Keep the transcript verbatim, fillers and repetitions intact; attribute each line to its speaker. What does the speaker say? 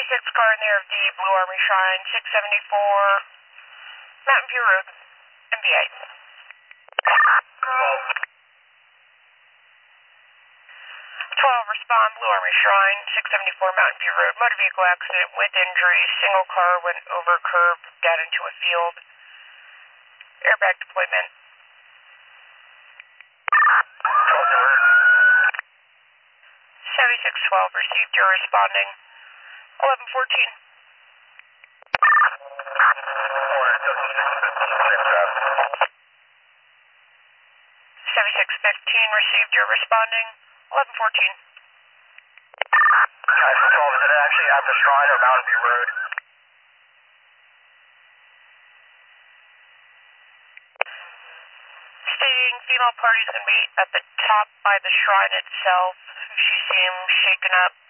Speaker 1: seventy-six car in the R V, Blue Army Shrine, six seventy-four, Mountain View Road, M V A. twelve, respond, Blue Army Shrine, six seventy-four, Mountain View Road, motor vehicle accident with injuries, single car went over curb, down into a field, airbag deployment. seventy-six twelve, received, you're responding. eleven fourteen. seventy-six fifteen, received, you're responding. eleven fourteen.
Speaker 2: twelve, is it actually at the Shrine or Mountain View Road?
Speaker 1: Stating female party's going to be at the top by the shrine itself. She seems shaken up.